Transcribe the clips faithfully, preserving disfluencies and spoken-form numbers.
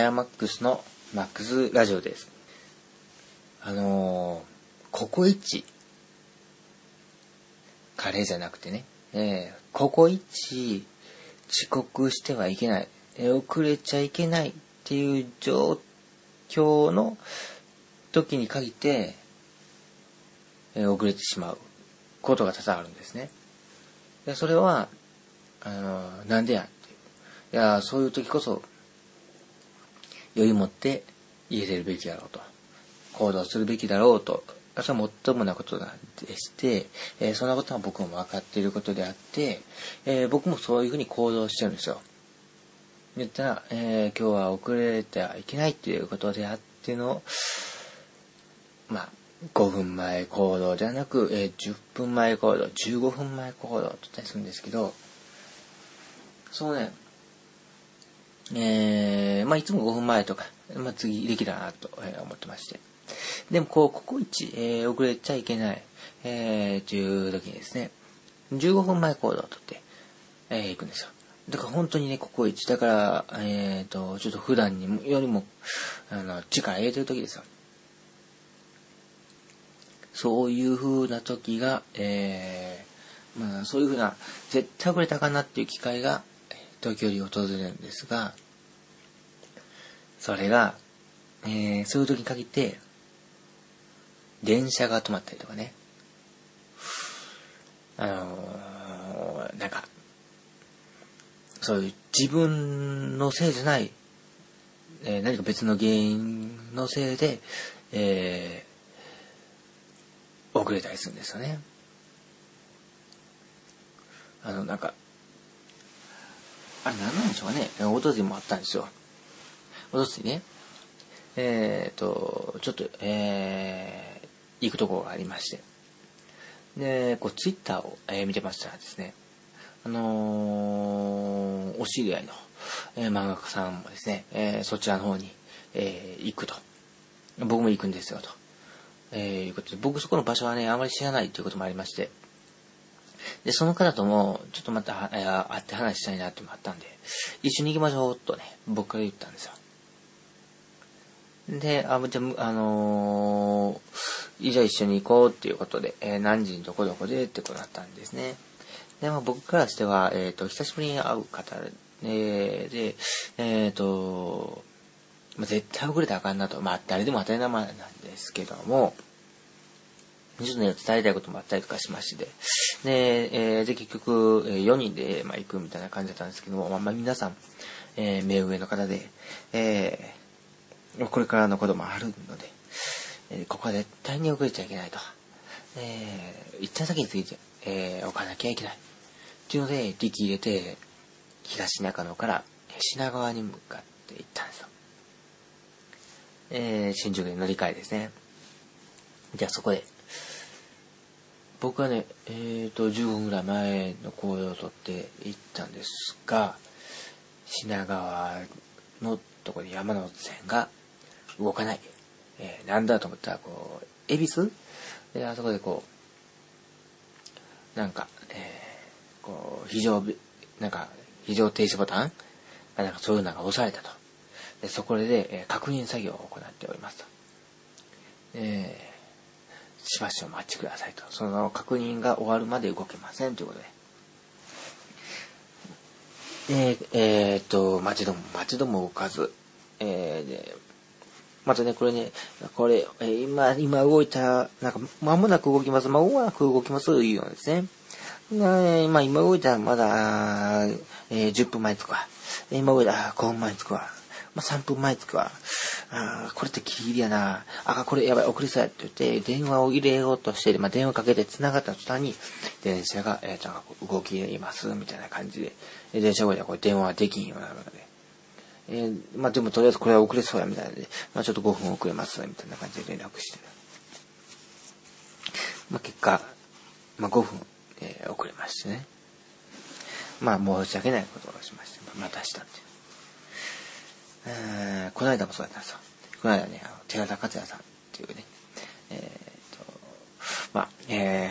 ヤマックスのマックスラジオです。あのー、ココイチカレーじゃなくてね、えー、ココイチ遅刻してはいけない、えー、遅れちゃいけないっていう状況の時に限って、えー、遅れてしまうことが多々あるんですね。でそれはあのー、なんでやっていういやそういう時こそ余裕持って家出るべきだろうと、行動するべきだろうと、それはもっともなことでして、えー、そんなことは僕も分かっていることであって、えー、僕もそういうふうに行動してるんですよ。言ったら、えー、今日は遅れてはいけないっていうことであっての、まあ、ごふんまえ行動ではなく、えー、じゅっぷんまえ行動、じゅうごふんまえ行動と言ったりするんですけど、そうね、えー、まあいつもごふんまえとか、まあ次できたなと思ってまして。でもこう、ココイチ、えー、遅れちゃいけない、えー、という時にですね、じゅうごふんまえ行動をとって、えー、行くんですよ。だから本当にね、ココイチ、だから、えーと、ちょっと普段にもよりも、あの、力入れてる時ですよ。そういう風な時が、えー、まあそういう風な、絶対遅れたかなっていう機会が、時折訪れるんですが、それが、えー、そういう時に限って、電車が止まったりとかね。あのー、なんか、そういう自分のせいじゃない、えー、何か別の原因のせいで、えー、遅れたりするんですよね。あの、なんか、あれ何なんでしょうかね。おとといもあったんですよ。おとといね、えーと、ちょっと、えー、行くところがありまして。で、こう、ツイッターを、えー、見てましたらですね、あのー、お知り合いの、えー、漫画家さんもですね、えー、そちらの方に、えー、行くと。僕も行くんですよ、と。えー、いうことで、僕そこの場所はね、あまり知らないということもありまして、で、その方とも、ちょっとまた、えー、会って話したいなっていうのもあったんで、一緒に行きましょう、とね、僕から言ったんですよ。で、あ、じゃあ、あのー、じゃあ一緒に行こうっていうことで、えー、何時にどこどこでってことだったんですね。で、まあ、僕からしては、えっと、久しぶりに会う方で、で、えっと、まあ、絶対遅れたらあかんなと、まあ、誰でも当たり前なんですけども、ちょっとね、伝えたいこともあったりとかしまして、で、えー、で、結局、よにんで、まあ、行くみたいな感じだったんですけども、まあ、まあ、皆さん、えー、目上の方で、えー、これからのこともあるので、えー、ここは絶対に遅れちゃいけないと。えー、一旦先について、えー、置かなきゃいけない。っていうので、力入れて、東中野から品川に向かって行ったんですよ。えー、新宿で乗り換えですね。じゃあそこで、僕はね、えーと、じゅうごふんぐらい前の行動をとって行ったんですが、品川のところで山手線が動かない。えー、なんだと思ったら、こう、恵比寿で、あそこでこう、なんか、えー、こう、非常、なんか、非常停止ボタンなんかそういうのが押されたと。でそこで、えー、確認作業を行っておりますと。えー、しばしお待ちくださいと。その確認が終わるまで動けませんということで。で、えー、っと、待ちども、待ちども動かず、えー、で、またね、これね、これ、えー、今、今動いた、なんか、間もなく動きます、間もなく動きます、というようなんですね。でまあ、今動いたらまだ、えー、じゅっぷんまえに着くわ。今動いたらごふんまえに着くわ。まあ、さんぷんまえに着くわ。あこれってギリギリやな。あ、これやばい、遅れそうやって言って、電話を入れようとして、まあ、電話かけて繋がった途端に、電車が、えー、なんか動きます、みたいな感じで、えー、電車動いたらこれ電話できんようなので、えー、まあ、でもとりあえずこれは遅れそうや、みたいなので、まあ、ちょっとごふん遅れます、みたいな感じで連絡してる。まあ、結果、まあ、ごふん、えー、遅れましてね。まあ、申し訳ないことをしまして、またしたっていう。えー、この間もそうだったんですよ。この間ね、あの寺田克也さんっていうね、えー、と、まあ、え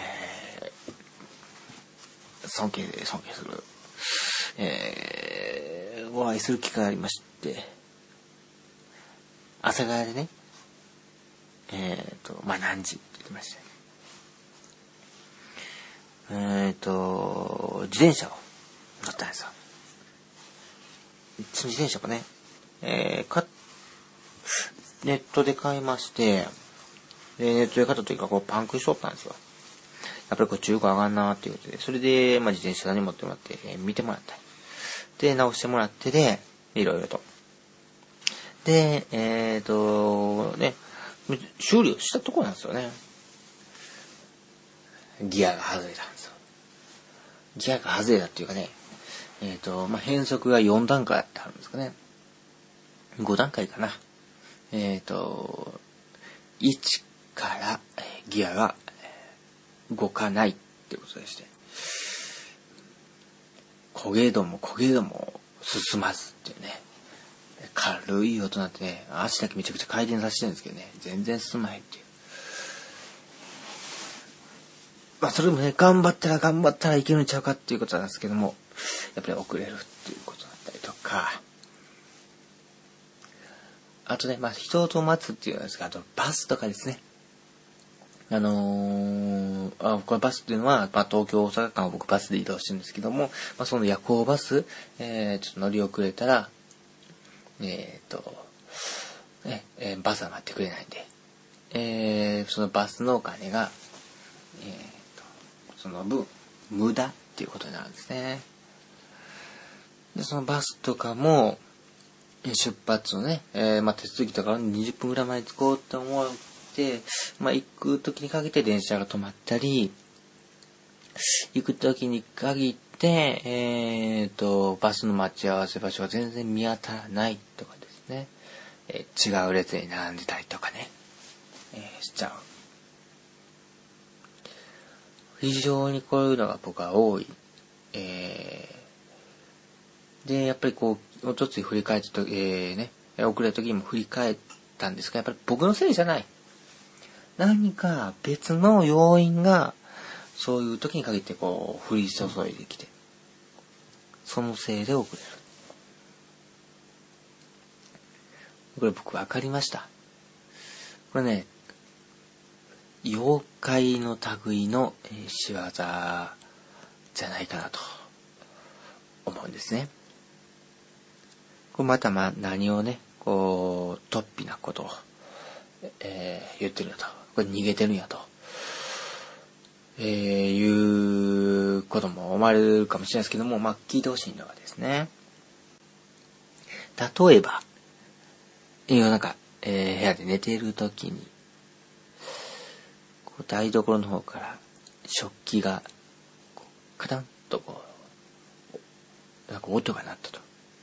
ー、尊敬、尊敬する、えー、お会いする機会がありまして、 朝霞でね、えっと、まあ、何時って言ってました。えっと、自転車を乗ったんですよ。自転車もね、えー、か、ネットで買いまして、で、ネットで買った時はこうパンクしとったんですよ。やっぱりこう中古上がんなーっていうことで、それで、まあ、自転車に持ってもらって、えー、見てもらった。で、直してもらってで、いろいろと。で、えっと、ね、修理をしたところなんですよね。ギアが外れたんですよ。ギアが外れたっていうかね、えっと、まあ、変速がよん段階あってあるんですかね。ご段階かな。えっと、いちからギアが動かないってことでして。焦げ度も焦げ度も進まずっていうね。軽い音になってね、足だけめちゃくちゃ回転させてるんですけどね、全然進まへんっていう。まあそれもね、頑張ったら頑張ったらいけるんちゃうかっていうことなんですけども、やっぱり遅れるっていうことだったりとか、あとね、まあ人と待つっていうんですか、あとバスとかですね。あのー、あこれバスっていうのは、まあ、東京大阪間を僕バスで移動してるんですけども、まあ、その夜行バス、えー、ちょっと乗り遅れたら、えー、っと、ね、えー、バスは待ってくれないんで、えー、そのバスのお金が、えー、っと、その分、無駄っていうことになるんですね。で、そのバスとかも、出発をね、えー、まあ、手続きとかにじゅっぷんぐらい前に着こうって思って、まあ、行く時にかけて電車が止まったり、行く時に限って、えーと、バスの待ち合わせ場所が全然見当たらないとかですね、えー、違う列に並んでたりとかね、えー、しちゃう。非常にこういうのが僕は多い。えー、で、やっぱりこう、おとつい振り返ったと、えー、ね、遅れた時にも振り返ったんですが、やっぱり僕のせいじゃない。何か別の要因が、そういう時に限ってこう、降り注いできて、そのせいで遅れる。これ僕分かりました。これね、妖怪の類の、えー、仕業じゃないかなと思うんですね。これまたまあ何をね、こう、突飛なことを、えー、言ってるんやと。これ逃げてるんやと。えー、いうことも思われるかもしれないですけども、まあ聞いてほしいのがですね。例えば、夜中、えー、部屋で寝ているときに、こう台所の方から食器がこうカタンとこうなんか音が鳴ったと、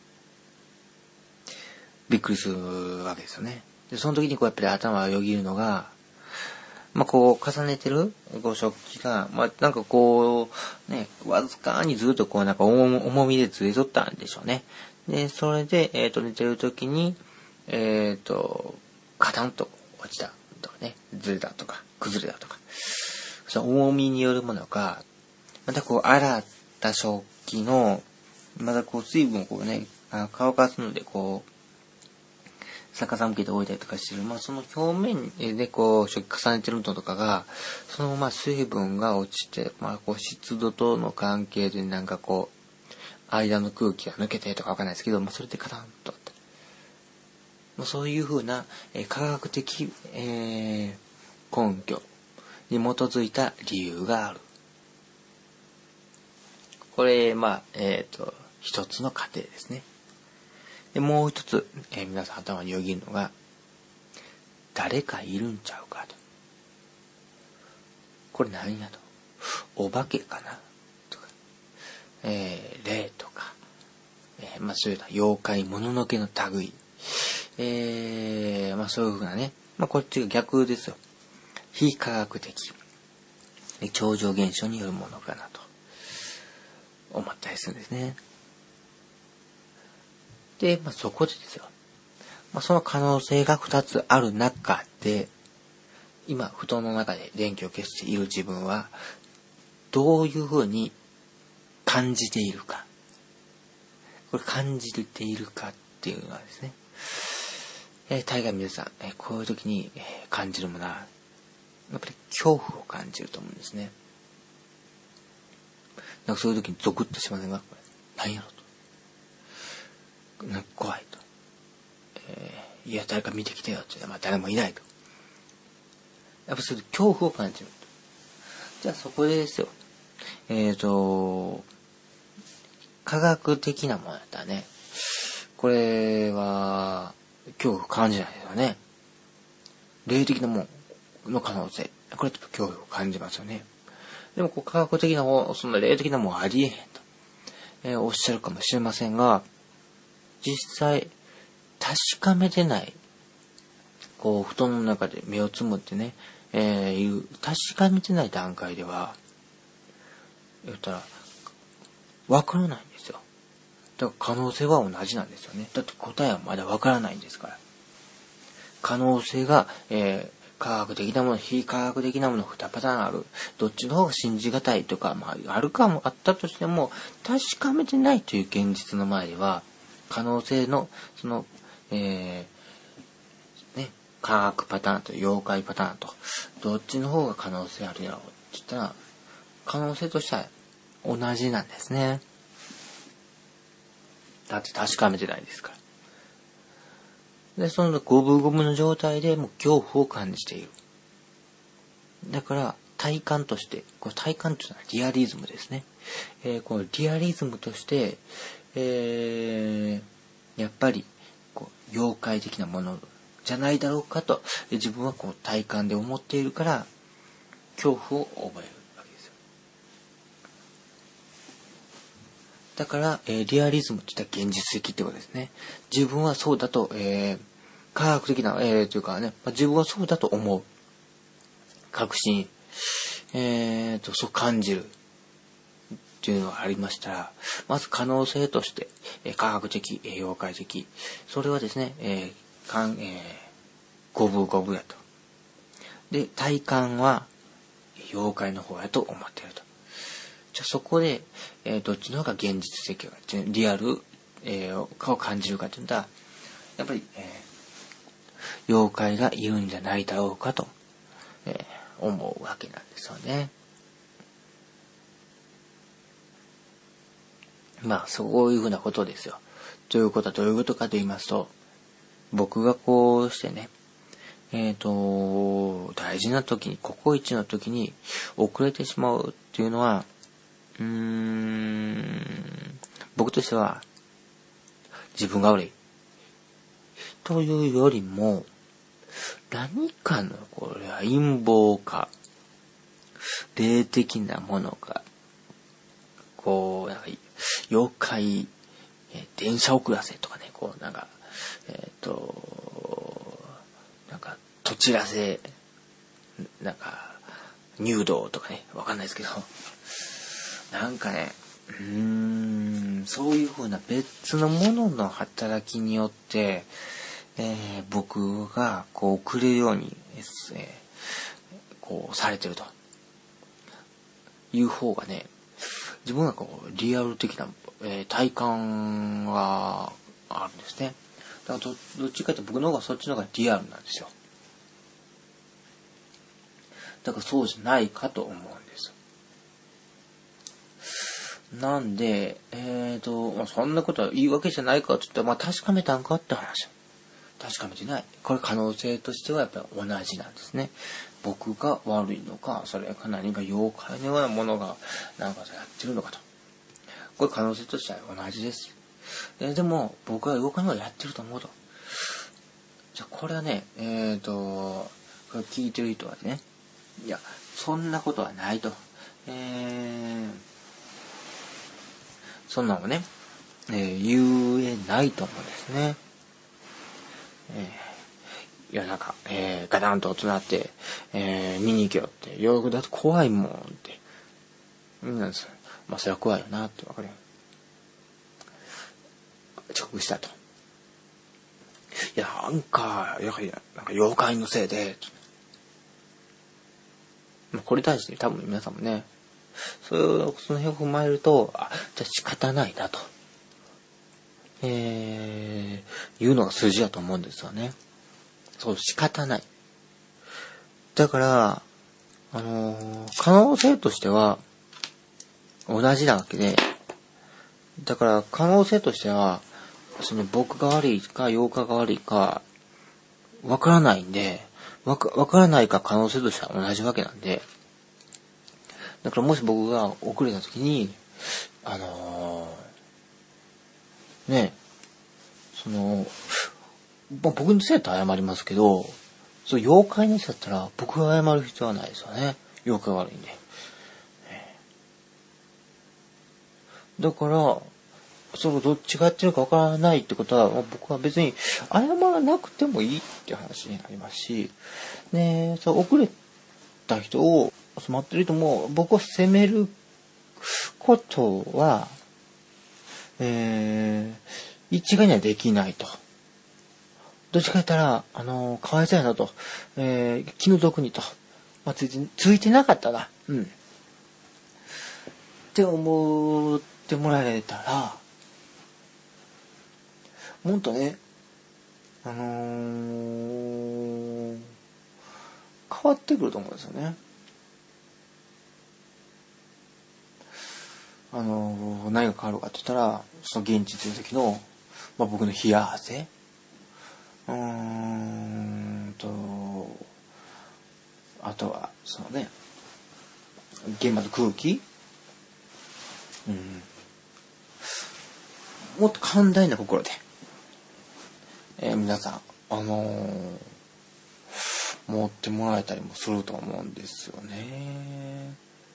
びっくりするわけですよね。でその時にこうやっぱり頭がよぎるのが、まあこう重ねてるこう食器がまあなんかこうねわずかにずっとこうなんか重みでずれとったんでしょうね。でそれでえっと寝てる時にえっとカタンと落ちたとかね、ずれたとか崩れたとか、その重みによるものが、またこう洗った食器のまたこう水分をこうね乾かすのでこう逆さ向けて置いたりとかしてる、まあその表面でこう食器重ねてるのとかがそのまま水分が落ちて、まあこう湿度との関係でなんかこう間の空気が抜けてとかわかんないですけど、まあそれでカタンとそういうふうな、えー、科学的、えー、根拠に基づいた理由がある。これ、まあ、えっと、一つの過程ですね。で、もう一つ、えー、皆さん頭によぎるのが、誰かいるんちゃうかと。これ何やと。お化けかなとか、えー、霊とか、えー、まあそういうような妖怪、もののけの類。えー、まあそういうふうなね、まあこっちが逆ですよ。非科学的、超常現象によるものかなと思ったりするんですね。で、まあそこでですよ。まあその可能性が二つある中で、今布団の中で電気を消している自分は、どういうふうに感じているか。これ感じているかっていうのはですね、 えー、大概皆さん、えー、こういう時に、えー、感じるものは、やっぱり恐怖を感じると思うんですね。なんかそういう時にゾクッとしませんが、これ何やろと。なんか怖いと。えー、いや、誰か見てきてよって、まあ誰もいないと。やっぱそういう恐怖を感じると。じゃあそこでですよ。えっと、科学的なものだったらね、これは、恐怖を感じないですよね。霊的なものの可能性。これって恐怖を感じますよね。でもこう科学的なもの、そんな霊的なものありえへんと、えー、おっしゃるかもしれませんが、実際、確かめてない、こう、布団の中で目をつむってね、えー、いる、確かめてない段階では、言ったら、わからないんですよ。だから可能性は同じなんですよね。だって答えはまだわからないんですから。可能性が、えー、科学的なもの、非科学的なもの、二パターンある。どっちの方が信じがたいとか、まあ、あるかも、あったとしても、確かめてないという現実の前では、可能性の、その、えー、ね、科学パターンと妖怪パターンと、どっちの方が可能性あるやろうって言ったら、可能性としては同じなんですね。だって確かめてないですから。で、その五分五分の状態でもう恐怖を感じている。だから、体感として、これ体感というのはリアリズムですね。えー、このリアリズムとして、えー、やっぱり、こう、妖怪的なものじゃないだろうかと、自分はこう体感で思っているから、恐怖を覚えるわけですよ。だから、えー、リアリズムって言ったら現実的ってことですね。自分はそうだと、えー、科学的な、えー、というかね、まあ、自分はそうだと思う。確信、えーと、そう感じる。っていうのがありましたら、まず可能性として、えー、科学的、えー、妖怪的、それはですね、えー、かん、えー、五分五分やと。で、体感は、妖怪の方やと思っていると。じゃあそこで、えー、どっちの方が現実的か、リアル、えー、かを感じるかというのは、やっぱり、えー、妖怪がいるんじゃないだろうかと、えー、思うわけなんですよね。まあ、そういうふうなことですよ。ということはどういうことかと言いますと、僕がこうしてね、えっと、大事な時に、ココイチの時に遅れてしまうっていうのは、うーん、僕としては、自分が悪い。というよりも、何かの、これは陰謀か、霊的なものか、こう、なんか、妖怪、えー、電車遅らせとかね、こう、なんか、えっと、なんか、とちらせ、なんか、入道とかね、わかんないですけど、なんかね、うーん、そういう風な別のものの働きによって、えー、僕がこう遅れるように、えー、こうされてるという方がね、自分がこうリアル的な、えー、体感があるんですね。だから ど, どっちかというと僕の方がそっちの方がリアルなんですよ。だからそうじゃないかと思うんです。なんで、えーと、まあ、そんなことは言い訳じゃないかって言ったら、まあ確かめたんかって話。確かめてない。これ可能性としてはやっぱり同じなんですね。僕が悪いのか、それか何か妖怪のようなものがなんかやってるのかと。これ可能性としては同じです。で, でも僕は妖怪の方がやってると思うと。じゃあこれはね、えーと、これ聞いてる人はね、いや、そんなことはないと。えー、そんなのね、えー、言えないと思うんですね。えー、いやなんか、えー、ガタンとなって、えー、見に行けよって、よくだと怖いもんって。うん、まあそれは怖いよなってわかるよ。遅刻したと。いやなんか、やはりなんか妖怪のせいで、これに対して多分皆さんもね、それをその辺を踏まえると、あ、じゃあ仕方ないなと、えー、いうのが筋だと思うんですよね。 そう、仕方ない。だから、あのー、可能性としては、同じなわけで、だから可能性としては、その僕が悪いか、陽化が悪いか、わからないんで、わか、わからないか可能性としては同じわけなんで、だからもし僕が遅れた時に、あのー、ね、その、まあ、僕のせいだったら謝りますけど、そう、妖怪のせいだったら僕が謝る必要はないですよね。妖怪が悪いんで。だから、そのどっちがやってるかわからないってことは、僕は別に謝らなくてもいいっていう話になりますし、ね、そう遅れた人を待ってる人も僕を責めることは、えー、一概にはできないと。どっちか言ったら、あのー、かわいそうやなと、えー、気の毒にと、まあ、ついて、ついてなかったな、うん。って思ってもらえたら、もっとね、あのー、変わってくると思うんですよね。あのー、何が変わるかって言ったら、その現地にいる時の、まあ、僕の冷や汗、うーんと、あとは、そのね、現場の空気、うん、もっと寛大な心で、えー、皆さん、あのー、持ってもらえたりもすると思うんですよね。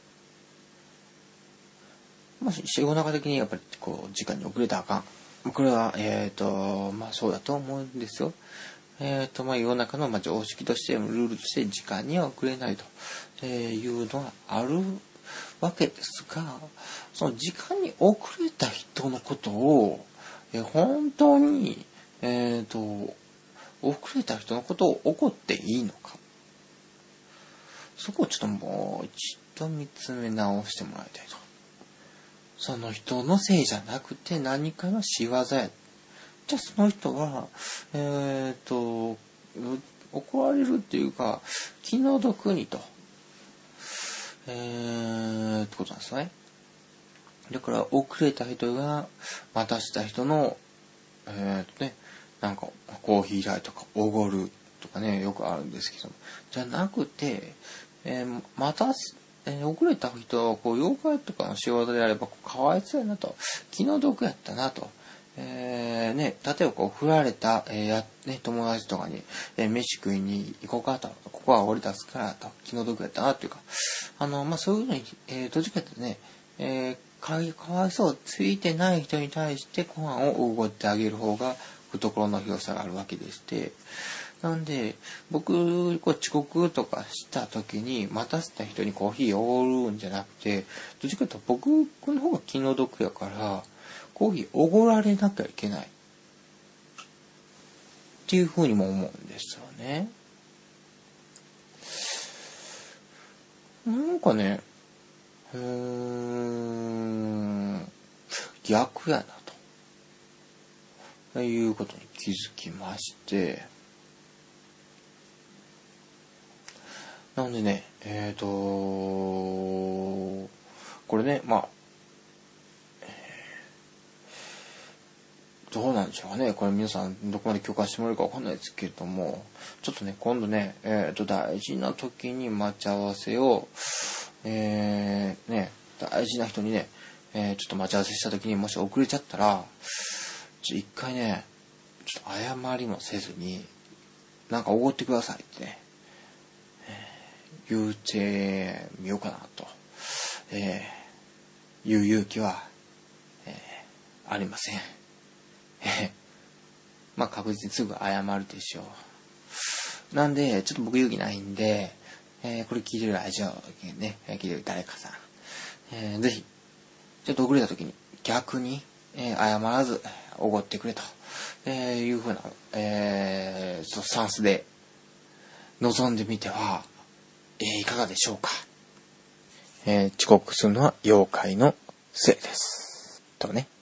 まあ、仕事中的にやっぱりこう時間に遅れたらあかん。これはえっ、ー、とまあそうだと思うんですよ。えっ、ー、とまあ世の中のまあ常識としてルールとして時間には遅れないというのはあるわけですが、その時間に遅れた人のことを、えー、本当にえっ、ー、と遅れた人のことを怒っていいのか、そこをちょっともう一度見つめ直してもらいたいと。その人のせいじゃなくて何かの仕業や。じゃあその人はえっ、ー、と怒られるっていうか気の毒にとえー、ってことなんですね。だから遅れた人が待たせた人のえっ、ー、とねなんかコーヒー代とかおごるとかねよくあるんですけど、じゃなくて、えー、待たすえー、遅れた人はこう妖怪とかの仕事であればかわいそうやなと、気の毒やったなと、えーね、例えばこう振られた、えーやね、友達とかに、えー、飯食いに行こうかと、ここは俺出すからと、気の毒やったなっていうか、あのまあそういうのに、えー、どっちかってね、えー、か, かわいそうついてない人に対してご飯をおごってあげる方が懐の広さがあるわけでして、なんで僕こう遅刻とかした時に待たせた人にコーヒーおごるんじゃなくて、どっちかというと僕の方が気の毒やからコーヒーおごられなきゃいけないっていうふうにも思うんですよね。なんかね、うーん逆やなということに気づきまして、なんでね、えっ、ー、とこれね、まあ、えー、どうなんでしょうかね。これ皆さんどこまで共感してもらえるかわかんないですけれども、ちょっとね、今度ね、えっ、ー、と大事な時に待ち合わせを、えー、ね、大事な人にね、えー、ちょっと待ち合わせした時にもし遅れちゃったら、ちょっと一回ね、ちょっと謝りもせずに、なんかおごってくださいってね、言うてみようかなと、えー、いう勇気は、えー、ありません。えー、まあ確実にすぐ謝るでしょう。なんでちょっと僕勇気ないんで、えー、これ聞いてるラジオね、聞いてる誰かさん、えー、ぜひちょっと遅れた時に逆に、えー、謝らずおごってくれと、えー、いうふうな、えー、スタンスで臨んでみては、えー、いかがでしょうか。えー、遅刻するのは妖怪のせいです。とね。